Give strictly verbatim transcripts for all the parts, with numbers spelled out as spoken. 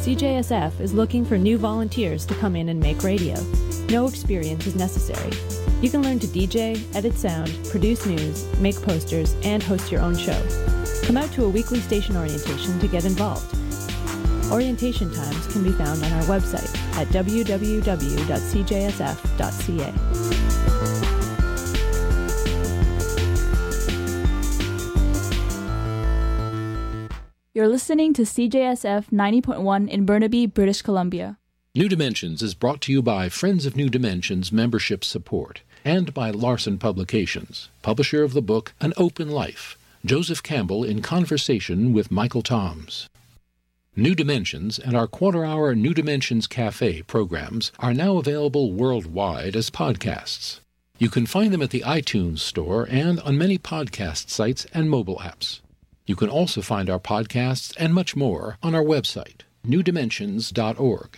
C J S F is looking for new volunteers to come in and make radio. No experience is necessary. You can learn to D J, edit sound, produce news, make posters, and host your own show. Come out to a weekly station orientation to get involved. Orientation times can be found on our website at w w w dot c j s f dot c a. You're listening to C J S F ninety point one in Burnaby, British Columbia. New Dimensions is brought to you by Friends of New Dimensions membership support and by Larson Publications, publisher of the book An Open Life, Joseph Campbell in conversation with Michael Toms. New Dimensions and our quarter-hour New Dimensions Cafe programs are now available worldwide as podcasts. You can find them at the iTunes Store and on many podcast sites and mobile apps. You can also find our podcasts and much more on our website, new dimensions dot org.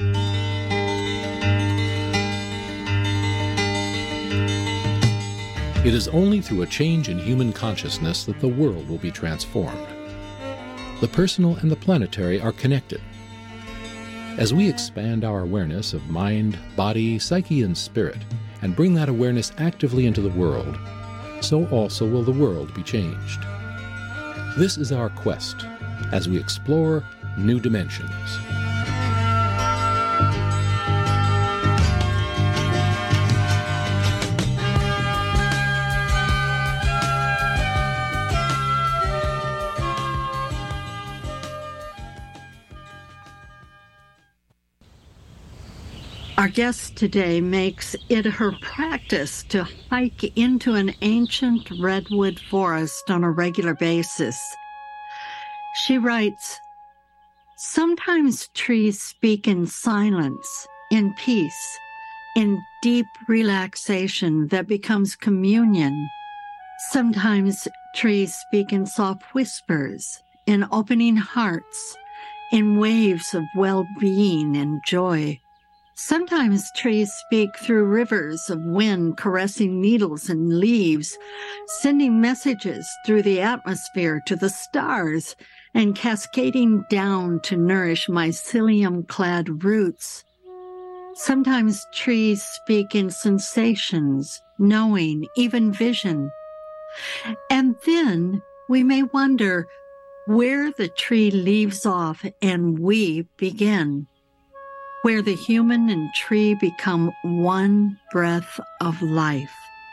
It is only through a change in human consciousness that the world will be transformed. The personal and the planetary are connected. As we expand our awareness of mind, body, psyche, and spirit, and bring that awareness actively into the world, so also will the world be changed. This is our quest as we explore new dimensions. Our guest today makes it her practice to hike into an ancient redwood forest on a regular basis. She writes, "Sometimes trees speak in silence, in peace, in deep relaxation that becomes communion. Sometimes trees speak in soft whispers, in opening hearts, in waves of well-being and joy. Sometimes trees speak through rivers of wind caressing needles and leaves, sending messages through the atmosphere to the stars and cascading down to nourish mycelium-clad roots. Sometimes trees speak in sensations, knowing, even vision. And then we may wonder where the tree leaves off and we begin, where the human and tree become one breath of life."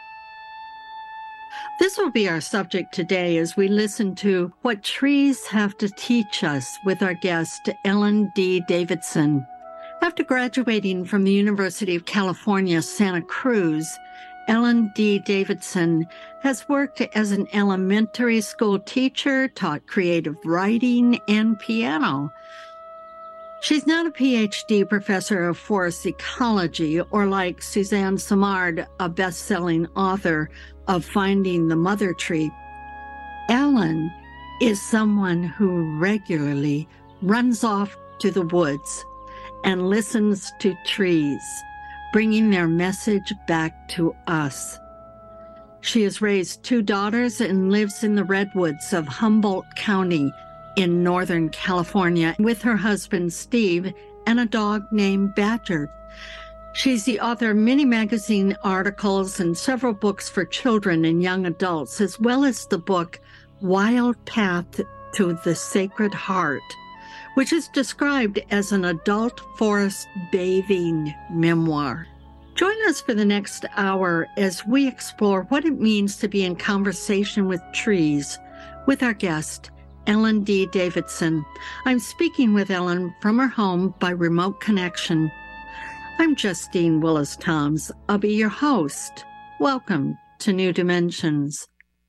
This will be our subject today as we listen to What Trees Have to Teach Us with our guest, Ellen D. Davidson. After graduating from the University of California, Santa Cruz, Ellen D. Davidson has worked as an elementary school teacher, taught creative writing and piano. She's not a P H D professor of forest ecology or, like Suzanne Simard, a best-selling author of Finding the Mother Tree. Ellen is someone who regularly runs off to the woods and listens to trees, bringing their message back to us. She has raised two daughters and lives in the redwoods of Humboldt County in Northern California with her husband, Steve, and a dog named Badger. She's the author of many magazine articles and several books for children and young adults, as well as the book Wild Path to the Sacred Heart, which is described as an adult forest bathing memoir. Join us for the next hour as we explore what it means to be in conversation with trees with our guest, Ellen D. Davidson. I'm speaking with Ellen from her home by remote connection. I'm Justine Willis-Toms. I'll be your host. Welcome to New Dimensions.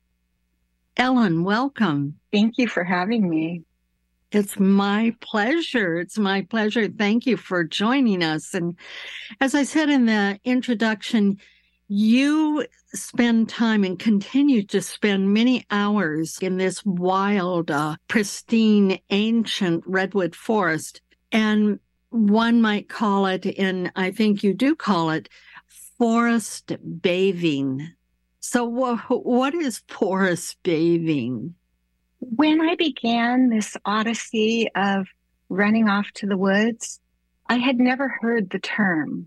Ellen, welcome. Thank you for having me. It's my pleasure. It's my pleasure. Thank you for joining us. And as I said in the introduction, you spend time and continue to spend many hours in this wild, uh, pristine, ancient redwood forest. And one might call it, and I think you do call it, forest bathing. So wh- what is forest bathing? When I began this odyssey of running off to the woods. I had never heard the term.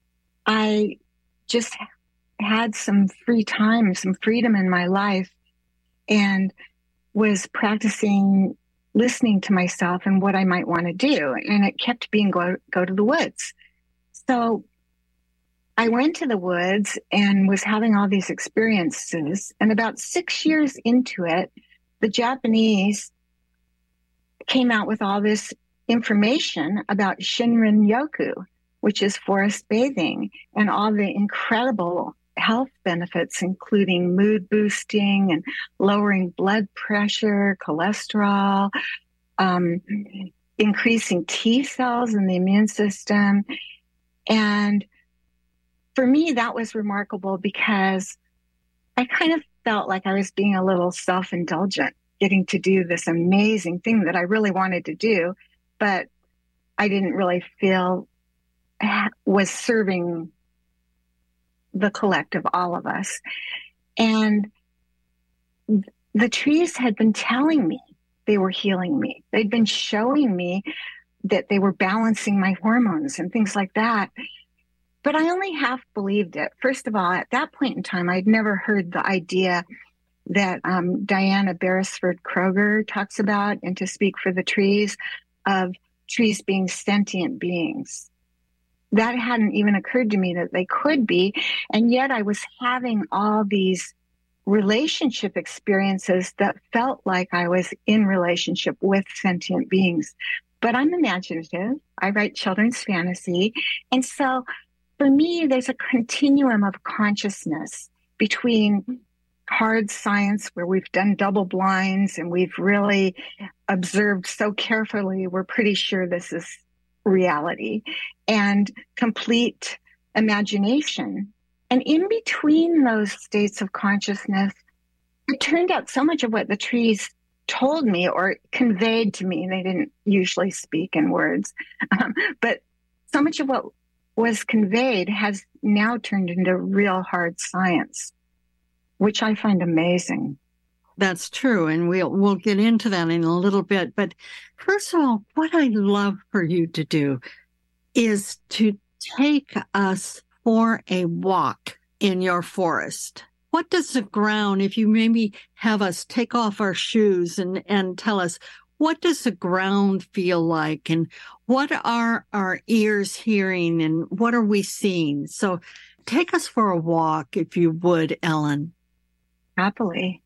I just had some free time, some freedom in my life, and was practicing listening to myself and what I might want to do. And it kept being go, go to the woods. So I went to the woods and was having all these experiences. And about six years into it, the Japanese came out with all this information about Shinrin-yoku, which is forest bathing, and all the incredible health benefits, including mood boosting and lowering blood pressure, cholesterol, um, increasing T cells in the immune system. And for me, that was remarkable because I kind of felt like I was being a little self-indulgent, getting to do this amazing thing that I really wanted to do, but I didn't really feel was serving the collective, all of us. And the trees had been telling me they were healing me. They'd been showing me that they were balancing my hormones and things like that. But I only half believed it. First of all, at that point in time, I'd never heard the idea that um, Diana Beresford Kroger talks about, and To Speak for the Trees, of trees being sentient beings. That hadn't even occurred to me that they could be. And yet I was having all these relationship experiences that felt like I was in relationship with sentient beings. But I'm imaginative. I write children's fantasy. And so for me, there's a continuum of consciousness between hard science, where we've done double blinds and we've really observed so carefully, we're pretty sure this is reality, and complete imagination. And in between those states of consciousness, it turned out so much of what the trees told me or conveyed to me, they didn't usually speak in words, um, but so much of what was conveyed has now turned into real hard science, which I find amazing. That's true, and we'll we'll get into that in a little bit. But first of all, what I'd love for you to do is to take us for a walk in your forest. What does the ground, if you maybe have us take off our shoes and, and tell us, what does the ground feel like, and what are our ears hearing, and what are we seeing? So take us for a walk, if you would, Ellen. Happily.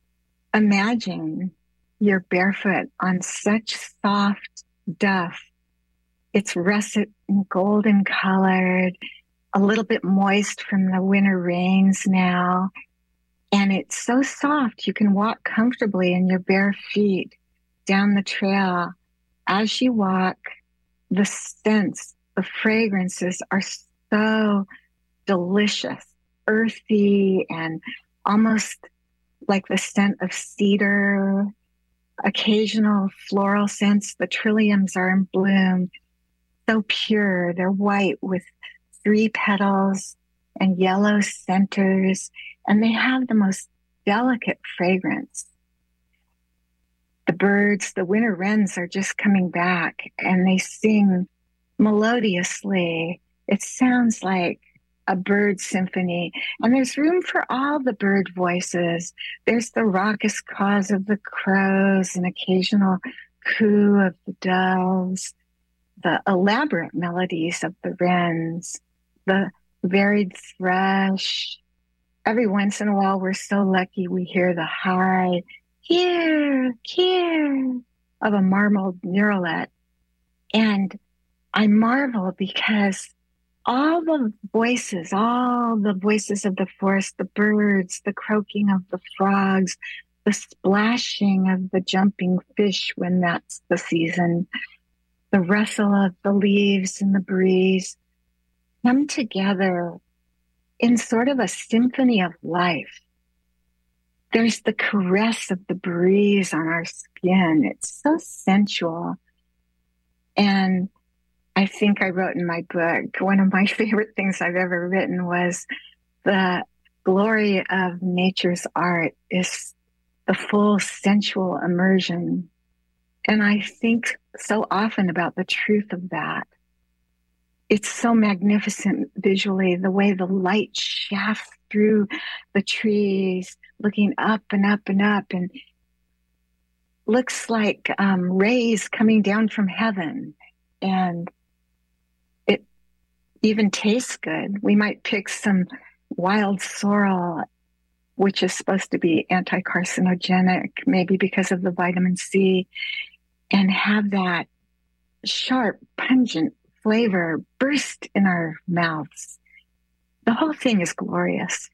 Imagine you're barefoot on such soft duff. It's russet and golden colored, a little bit moist from the winter rains now. And it's so soft, you can walk comfortably in your bare feet down the trail. As you walk, the scents, the fragrances are so delicious, earthy, and almost like the scent of cedar, occasional floral scents. The trilliums are in bloom, so pure. They're white with three petals and yellow centers, and they have the most delicate fragrance. The birds, the winter wrens, are just coming back, and they sing melodiously. It sounds like a bird symphony, and there's room for all the bird voices. There's the raucous caws of the crows, an occasional coo of the doves, the elaborate melodies of the wrens, the varied thrush. Every once in a while, we're so lucky we hear the high here, here of a marbled murrelet. And I marvel because all the voices, all the voices of the forest, the birds, the croaking of the frogs, the splashing of the jumping fish when that's the season, the rustle of the leaves in the breeze, come together in sort of a symphony of life. There's the caress of the breeze on our skin. It's so sensual. And I think I wrote in my book, one of my favorite things I've ever written was the glory of nature's art is the full sensual immersion And I think so often about the truth of that. It's so magnificent visually, the way the light shafts through the trees, looking up and up and up, and looks like um, rays coming down from heaven. And it even tastes good. We might pick some wild sorrel, which is supposed to be anti-carcinogenic, maybe because of the vitamin C, and have that sharp, pungent flavor burst in our mouths. The whole thing is glorious.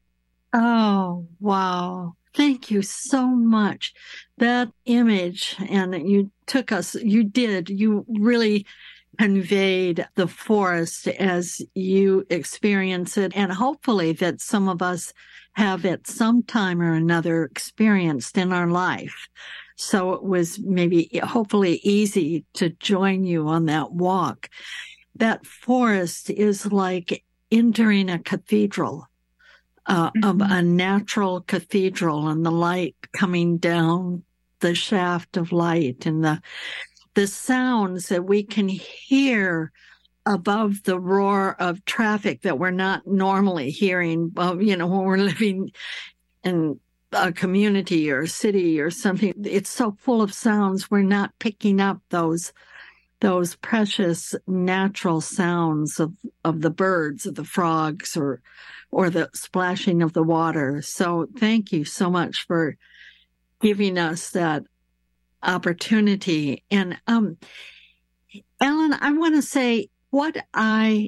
Oh, wow. Thank you so much. That image, and you took us, you did, you really conveyed the forest as you experience it, and hopefully that some of us have at some time or another experienced in our life. So it was maybe hopefully easy to join you on that walk. That forest is like entering a cathedral, uh, mm-hmm. of a natural cathedral, and the light coming down the shaft of light, and the the sounds that we can hear above the roar of traffic that we're not normally hearing, uh, you know, when we're living in a community or a city or something. It's so full of sounds, we're not picking up those those precious natural sounds of, of the birds, of the frogs, or or the splashing of the water. So thank you so much for giving us that opportunity. And um, Ellen, I want to say what I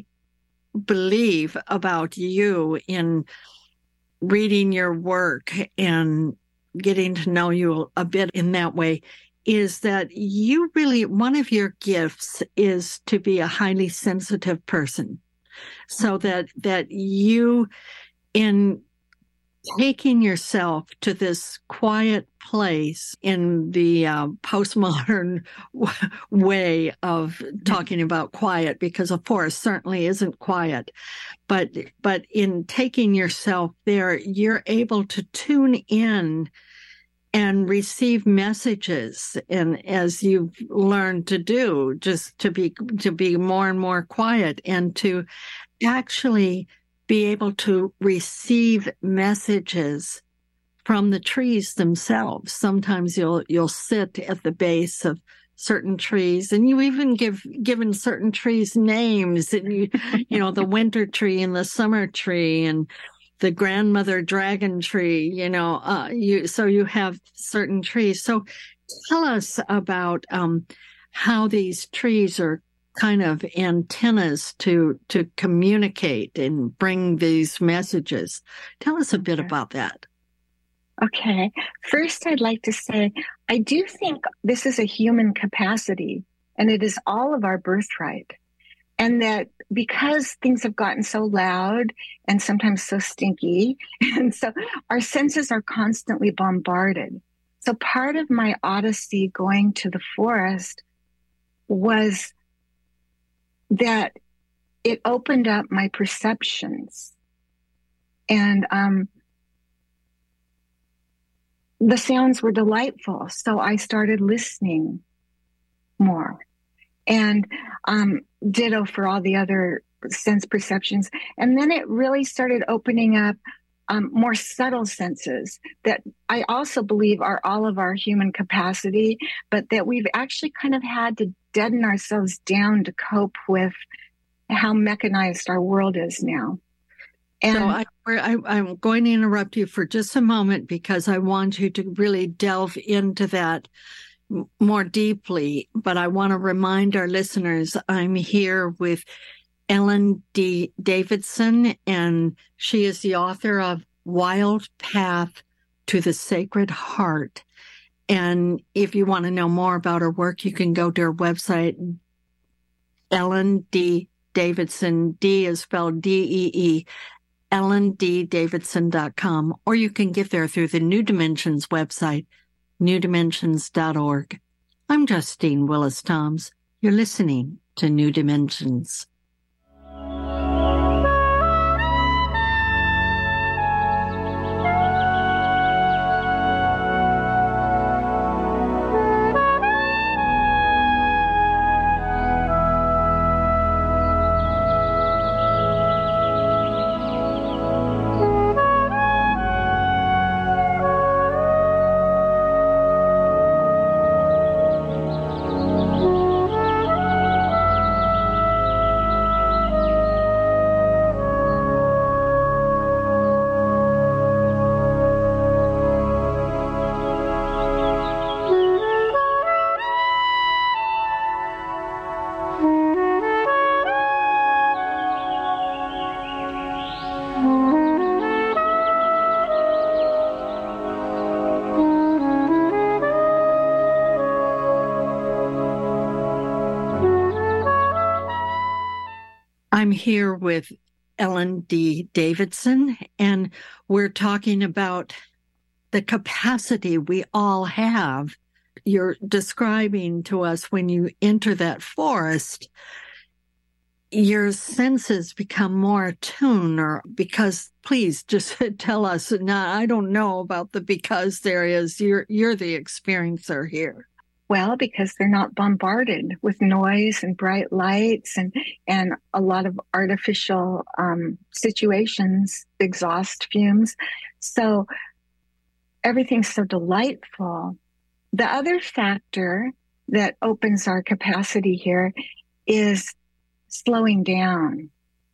believe about you in reading your work and getting to know you a bit in that way is that you really, one of your gifts is to be a highly sensitive person. So that, that you, in taking yourself to this quiet place in the uh, postmodern w- way of talking about quiet, because a forest certainly isn't quiet, but but in taking yourself there, you're able to tune in and receive messages, and as you've learned to do, just to be to be more and more quiet, and to actually be able to receive messages from the trees themselves. Sometimes you'll you'll sit at the base of certain trees, and you even give given certain trees names, and you you know the winter tree and the summer tree and the grandmother dragon tree. You know, uh, you so you have certain trees. So tell us about um, how these trees are kind of antennas to to communicate and bring these messages. Tell us a bit about that. Okay. First, I'd like to say, I do think this is a human capacity, and it is all of our birthright. And that because things have gotten so loud and sometimes so stinky, and so our senses are constantly bombarded. So part of my odyssey going to the forest was that it opened up my perceptions. And um, the sounds were delightful. So I started listening more. And um, ditto for all the other sense perceptions. And then it really started opening up um, more subtle senses that I also believe are all of our human capacity, but that we've actually kind of had to deaden ourselves down to cope with how mechanized our world is now. And so I, I, I'm going to interrupt you for just a moment, because I want you to really delve into that more deeply. But I want to remind our listeners, I'm here with Ellen D. Davidson, and she is the author of Wild Path to the Sacred Heart. And if you want to know more about her work, you can go to her website, Ellen D. Davidson. D is spelled D E E, ellen d davidson dot com, or you can get there through the New Dimensions website, new dimensions dot org. I'm Justine Willis Toms. You're listening to New Dimensions. I'm here with Ellen D. Davidson, and we're talking about the capacity we all have. You're describing to us when you enter that forest, your senses become more attuned, or because, please just tell us. Now, I don't know about the because there is. You're, you're the experiencer here. Well, because they're not bombarded with noise and bright lights and, and a lot of artificial um, situations, exhaust fumes. So everything's so delightful. The other factor that opens our capacity here is slowing down.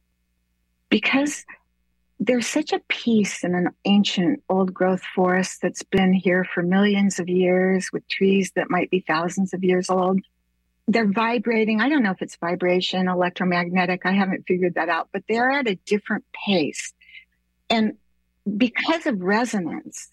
Because there's such a peace in an ancient old growth forest that's been here for millions of years with trees that might be thousands of years old. They're vibrating. I don't know if it's vibration, electromagnetic. I haven't figured that out, but they're at a different pace. And because of resonance,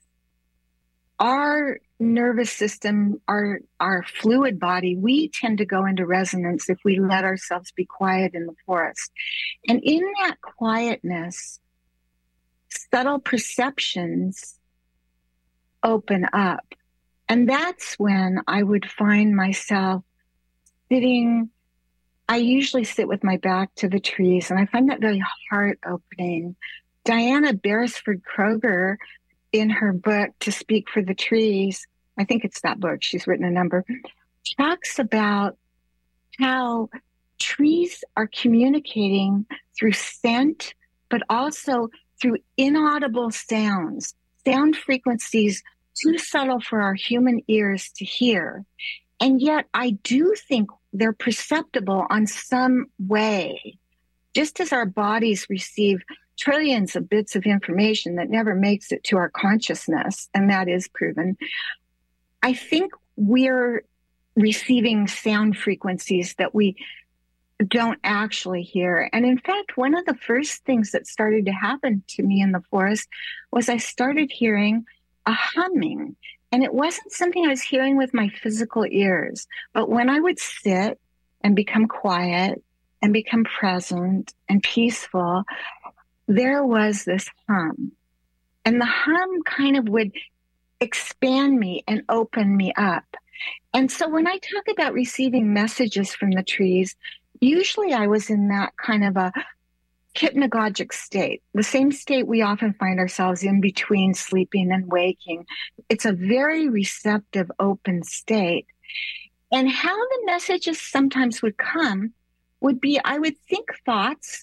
our nervous system, our, our fluid body, we tend to go into resonance if we let ourselves be quiet in the forest. And in that quietness, subtle perceptions open up. And that's when I would find myself sitting. I usually sit with my back to the trees, and I find that very heart-opening. Diana Beresford Kroger, in her book, To Speak for the Trees, I think it's that book, she's written a number, talks about how trees are communicating through scent, but also through inaudible sounds, sound frequencies too subtle for our human ears to hear. And yet I do think they're perceptible on some way, just as our bodies receive trillions of bits of information that never makes it to our consciousness, and that is proven. I think we're receiving sound frequencies that we don't actually hear. And in fact, one of the first things that started to happen to me in the forest was I started hearing a humming. And it wasn't something I was hearing with my physical ears. But when I would sit and become quiet and become present and peaceful, there was this hum. And the hum kind of would expand me and open me up. And so when I talk about receiving messages from the trees, usually I was in that kind of a hypnagogic state, the same state we often find ourselves in between sleeping and waking. It's a very receptive, open state. And how the messages sometimes would come would be, I would think thoughts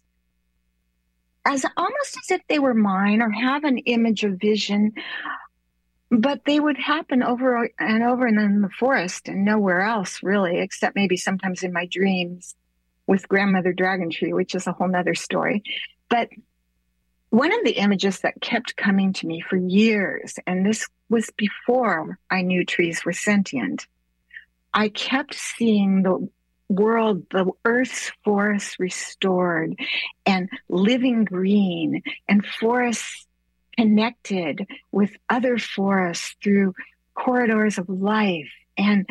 as almost as if they were mine or have an image or vision, but they would happen over and over and in the forest and nowhere else really, except maybe sometimes in my dreams with Grandmother Dragon Tree, which is a whole nother story. But one of the images that kept coming to me for years, and this was before I knew trees were sentient, I kept seeing the world, the earth's forests restored and living green, and forests connected with other forests through corridors of life. And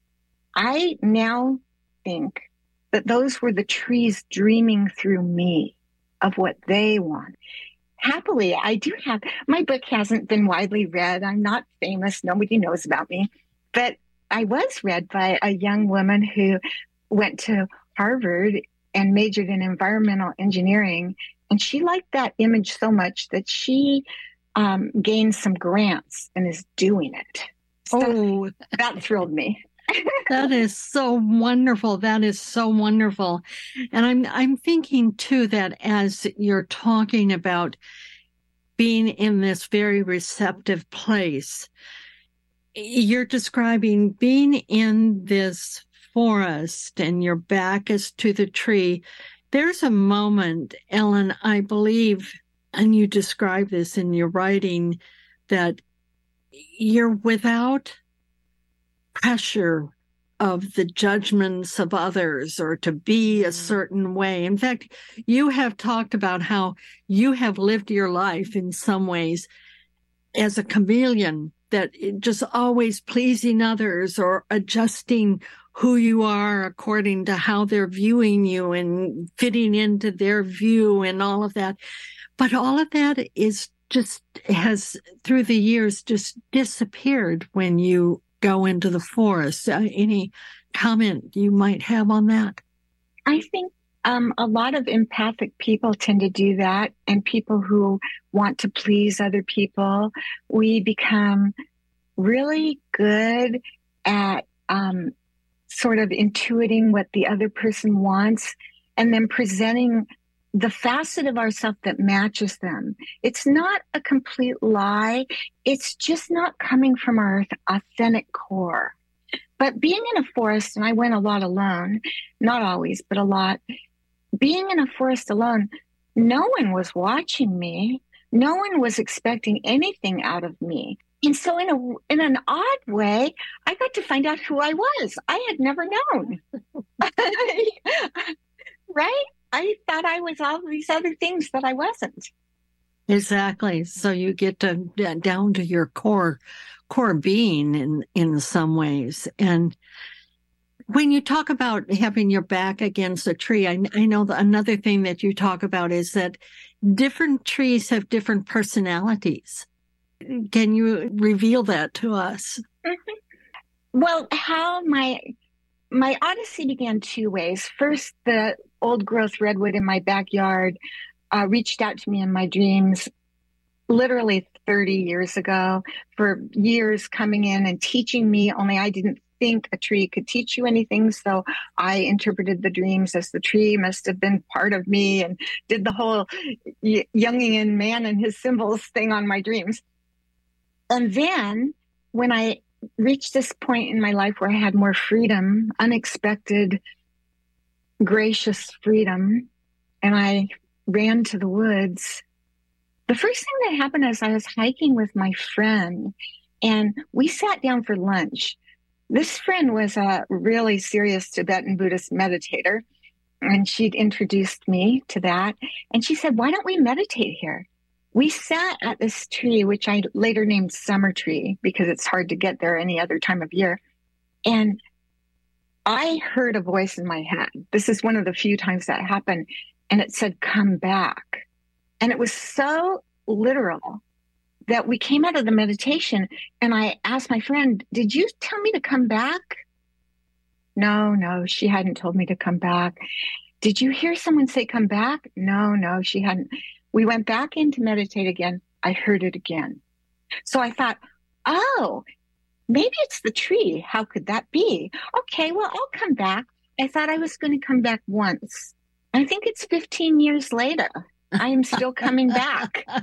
I now think that those were the trees dreaming through me of what they want. Happily, I do have, my book hasn't been widely read. I'm not famous. Nobody knows about me. But I was read by a young woman who went to Harvard and majored in environmental engineering. And she liked that image so much that she um, gained some grants and is doing it. So oh, that thrilled me. That is so wonderful. That is so wonderful. And I'm I'm thinking too that as you're talking about being in this very receptive place, you're describing being in this forest and your back is to the tree. There's a moment, Ellen, I believe, and you describe this in your writing, that you're without pressure of the judgments of others or to be a certain way. In fact, you have talked about how you have lived your life in some ways as a chameleon, that it just always pleasing others or adjusting who you are according to how they're viewing you and fitting into their view and all of that. But all of that is just has through the years just disappeared when you go into the forest. Uh, any comment you might have on that? I think um, a lot of empathic people tend to do that, and people who want to please other people, we become really good at um, sort of intuiting what the other person wants and then presenting the facet of ourselves that matches them. It's not a complete lie. It's just not coming from our authentic core. But being in a forest, and I went a lot alone, not always, but a lot, being in a forest alone, no one was watching me. No one was expecting anything out of me. And so in a in an odd way, I got to find out who I was. I had never known. Right? I thought I was all these other things that I wasn't. Exactly. So you get to down to your core core being in, in some ways. And when you talk about having your back against a tree, I, I know that another thing that you talk about is that different trees have different personalities. Can you reveal that to us? Mm-hmm. Well, how my my odyssey began two ways. First, the old growth redwood in my backyard uh, reached out to me in my dreams literally thirty years ago, for years coming in and teaching me, only I didn't think a tree could teach you anything. So I interpreted the dreams as the tree must have been part of me and did the whole Jungian man and his symbols thing on my dreams. And then when I reached this point in my life where I had more freedom, unexpected, gracious freedom, and I ran to the woods, the first thing that happened is I was hiking with my friend, and we sat down for lunch. This friend was a really serious Tibetan Buddhist meditator, and she'd introduced me to that. And she said, "Why don't we meditate here?" We sat at this tree, which I later named Summer Tree because it's hard to get there any other time of year. And I heard a voice in my head. This is one of the few times that happened. And it said, "Come back." And it was so literal that we came out of the meditation and I asked my friend, "Did you tell me to come back?" No, no, she hadn't told me to come back. "Did you hear someone say come back?" No, no, she hadn't. We went back in to meditate again. I heard it again. So I thought, oh, maybe it's the tree. How could that be? Okay, well, I'll come back. I thought I was going to come back once. I think it's fifteen years later. I am still coming back. and,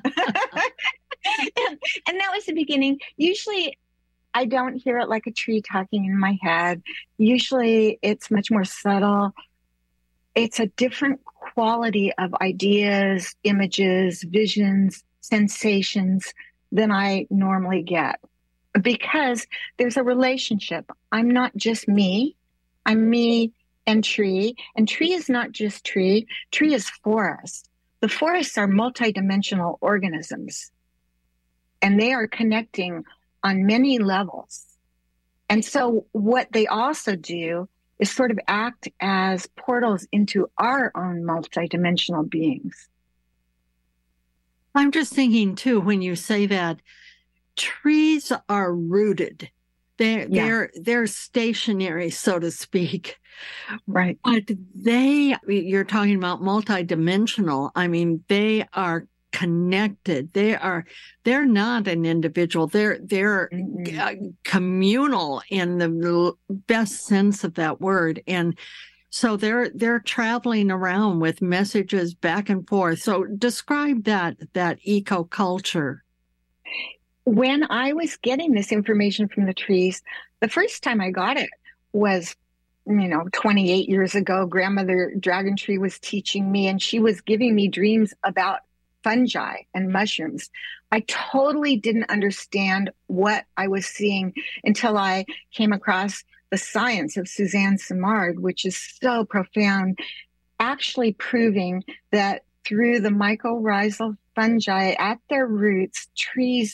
and that was the beginning. Usually I don't hear it like a tree talking in my head. Usually it's much more subtle. It's a different quality of ideas, images, visions, sensations than I normally get, because there's a relationship. I'm not just me. I'm me and tree. And tree is not just tree. Tree is forest. The forests are multidimensional organisms, and they are connecting on many levels. And so what they also do is sort of act as portals into our own multidimensional beings. I'm just thinking, too, when you say that, trees are rooted. They're, yeah. they're, they're stationary, so to speak. Right. But they, you're talking about multidimensional. I mean, they are connected. They are, they're not an individual. They're, they're mm-hmm. communal in the best sense of that word. And so they're, they're traveling around with messages back and forth. So describe that, that eco-culture. When I was getting this information from the trees, the first time I got it was, you know, twenty-eight years ago. Grandmother Dragon Tree was teaching me, and she was giving me dreams about fungi and mushrooms. I totally didn't understand what I was seeing until I came across the science of Suzanne Simard, which is so profound, actually proving that through the mycorrhizal fungi at their roots, trees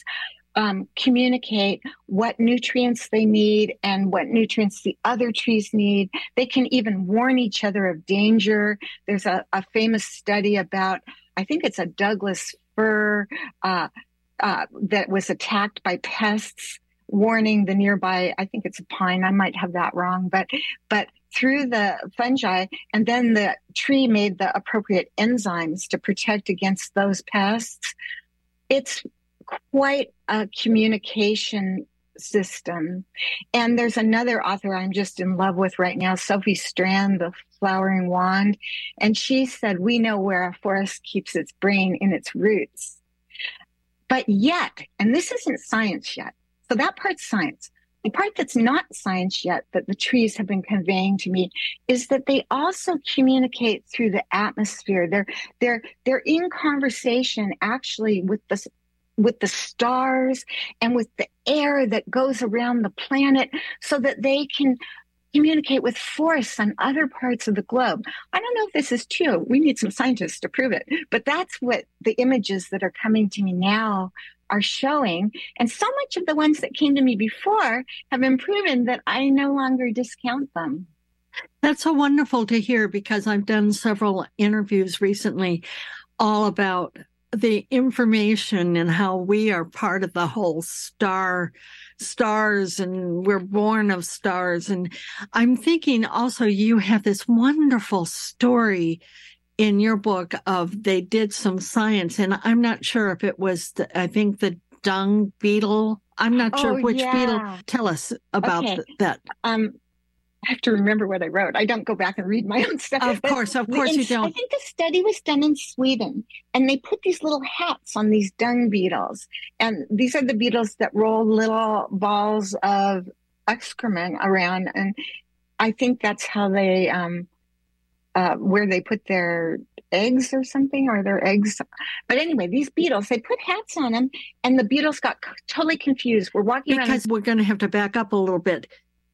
um, communicate what nutrients they need and what nutrients the other trees need. They can even warn each other of danger. There's a, a famous study about, I think it's a Douglas fir uh, uh, that was attacked by pests, warning the nearby, I think it's a pine, I might have that wrong, but but through the fungi, and then the tree made the appropriate enzymes to protect against those pests. It's quite a communication system. And there's another author I'm just in love with right now, Sophie Strand, The Flowering Wand, and she said, we know where a forest keeps its brain in its roots. But yet, and this isn't science yet, so that part's science. The part that's not science yet that the trees have been conveying to me is that they also communicate through the atmosphere. They're they're they're in conversation actually with the with the stars and with the air that goes around the planet, so that they can communicate with forests on other parts of the globe. I don't know if this is true. We need some scientists to prove it, but that's what the images that are coming to me now are showing. And so much of the ones that came to me before have been proven that I no longer discount them. That's so wonderful to hear, because I've done several interviews recently all about the information and how we are part of the whole star, stars, and we're born of stars. And I'm thinking also you have this wonderful story in your book of they did some science, and I'm not sure if it was, the, I think the dung beetle. I'm not sure oh, which yeah. beetle. Tell us about okay. th- that. Um, I have to remember what I wrote. I don't go back and read my own stuff. Of course, of course in, you don't. I think the study was done in Sweden, and they put these little hats on these dung beetles. And these are the beetles that roll little balls of excrement around. And I think that's how they, um, uh, where they put their eggs or something, or their eggs. But anyway, these beetles, they put hats on them, and the beetles got c- totally confused. We're walking because around. Because we're going to have to back up a little bit.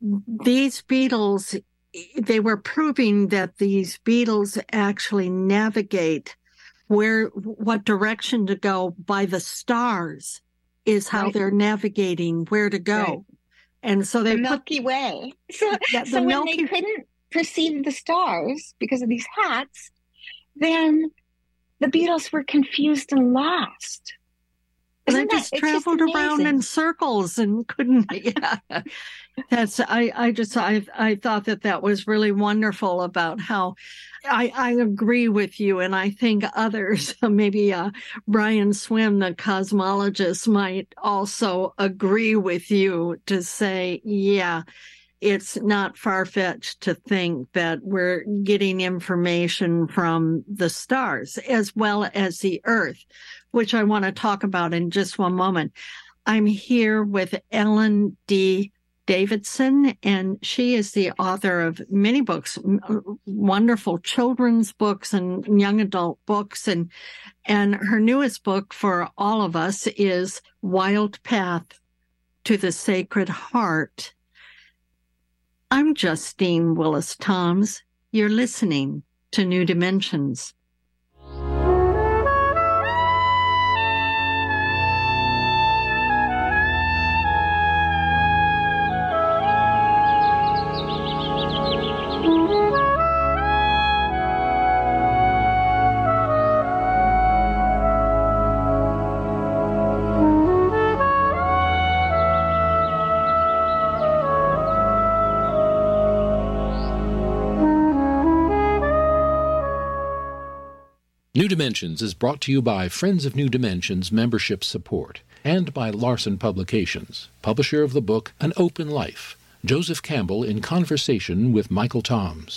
These beetles, they were proving that these beetles actually navigate where, what direction to go by the stars is how Right. they're navigating where to go. Right. And so they the put Milky Way. So, Yeah, the so when Milky- they couldn't perceive the stars because of these hats, then the beetles were confused and lost. they Isn't just that, it's just traveled around amazing. in circles and couldn't. Yeah, that's. I. I just. I. I thought that that was really wonderful about how. I. I agree with you, and I think others, maybe uh, Brian Swim, the cosmologist, might also agree with you to say, yeah, it's not far-fetched to think that we're getting information from the stars as well as the Earth, which I want to talk about in just one moment. I'm here with Ellen D. Davidson, and she is the author of many books, wonderful children's books and young adult books. And, and her newest book for all of us is Wild Path to the Sacred Heart. I'm Justine Willis-Toms. You're listening to New Dimensions. New Dimensions is brought to you by Friends of New Dimensions membership support and by Larson Publications, publisher of the book An Open Life, Joseph Campbell in conversation with Michael Toms.